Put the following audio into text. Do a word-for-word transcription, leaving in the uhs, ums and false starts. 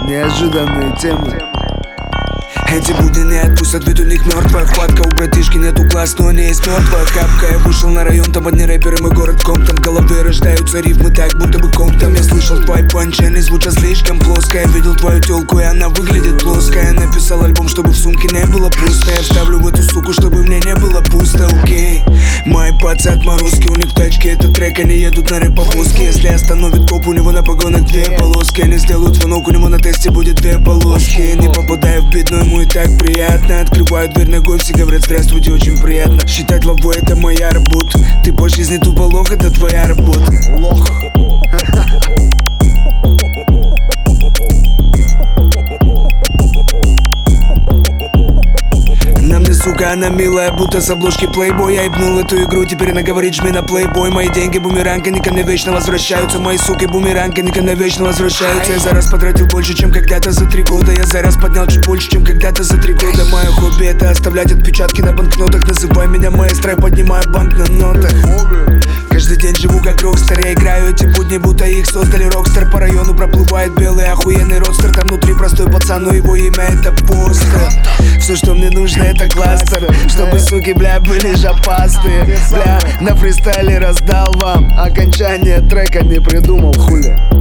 Неожиданные темы. Эти будни не отпустят, ведь у них мертвая хватка. У братишки нету глаз, но не есть мертвая хапка. Я вышел на район, там одни рэперы, мой город Комптон. В голове рождаются рифмы так, будто бы Комптон. Я слышал твои панчи, они звучат слишком плоско. Я видел твою телку, и она выглядит плоско. Я написал альбом, чтобы в сумке не было пусто. Я вставлю в эту суку, чтобы в ней не было пусто, окей. Мои пацы отморозки, у них тачки, это трек, они едут на рэп-повозке. Если остановит коп, у него на погонах две полоски. Они сделают звонок, у него на тесте будет две полоски. Не попадаю в бит, но ему и так приятно. Открываю дверь ногой, все говорят здравствуйте, очень приятно. Считать лавой это моя работа. Ты по жизни тупо лох, это твоя работа. Лох. На мне, сука, она милая, будто с обложки Playboy. Я ебнул эту игру, теперь она говорит, жми на Playboy. Мои деньги бумеранг, они ко мне вечно возвращаются. Мои суки бумеранг, они ко мне вечно возвращаются. Я за раз потратил больше, чем когда-то за три года. Я за раз поднял чуть больше, чем когда-то за три года. Мое хобби это оставлять отпечатки на банкнотах. Называй меня маэстро, я поднимаю банк на нотах. Каждый день живу как рокстер, я играю эти будни, будто их создали рокстер. По району проплывает белый охуенный родстер. Там внутри простой пацан, но его имя это постер. Все, что мне нужно, это кластер, чтобы суки, бля, были жопастые. Бля, на фристайле раздал вам окончание трека, не придумал, хули.